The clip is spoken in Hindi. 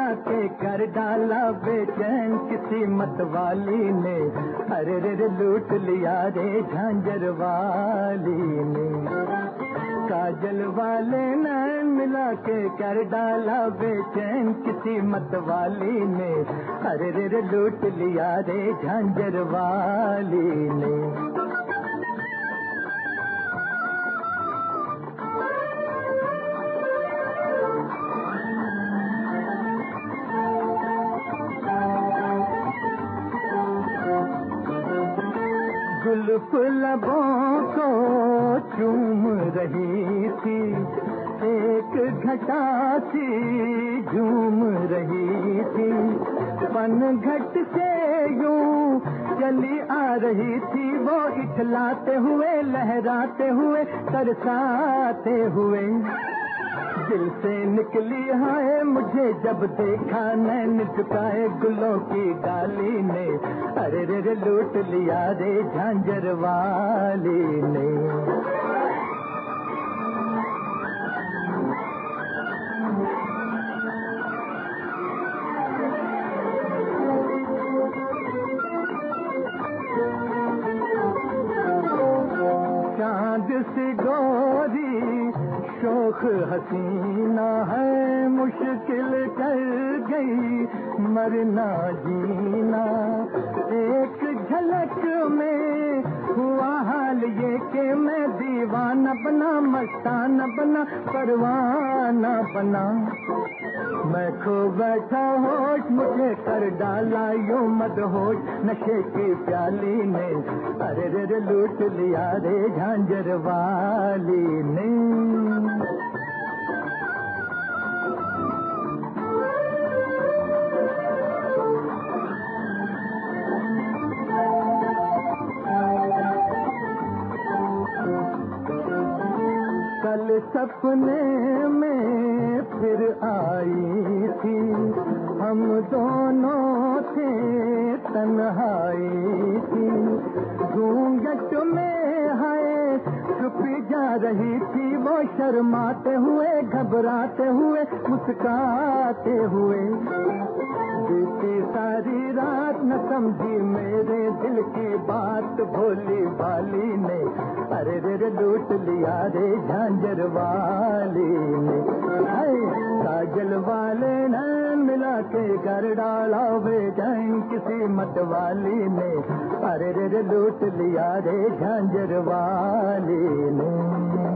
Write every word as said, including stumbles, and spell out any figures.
के कर डाला बेचैन किसी मतवाली ने, अरे रे रे लूट लिया रे झांझर वाली ने। काजल वाले नैन मिला के कर डाला बेचैन किसी मतवाली ने, अरे रे रे लूट लिया रे झांझर वाली ने। जुल्फ लबों को चूम रही थी, एक घटा सी झूम रही थी, पनघट से यूं चली आ रही थी वो, इठलाते हुए लहराते हुए तरसाते हुए। दिल से निकली हाय मुझे जब देखा नैन झुकाए गुलों की डाली ने, अरे रे रे लूट लिया रे झांझर वाली ने। चांद सी गोरी शोख हसीना है, मुश्किल कर गई मरना जीना। एक झलक में हुआ हाल ये कि मैं दीवाना बना, मस्ताना बना, परवाना बना। मैं खो बैठा होश मुझे कर डाला यूं मदहोश नशे की प्याली ने, अरे रे रे लूट लिया रे झांझर वाली ने। कल सपने में फिर आई थी, हम दोनों थे तन्हाई थी। घूंघट में है छुपी जा रही थी वो, शर्माते हुए घबराते हुए मुस्कुराते हुए। बीती सारी रात न समझी मेरे दिल की बात भोली भाली ने, अरे रे रे लूट लिया रे झांझर वाली ने। काजल वाले नैन मिला के कर डाला बेचैन किसी मतवाली ने, अरे रे रे लूट लिया रे झांझर वाली ने।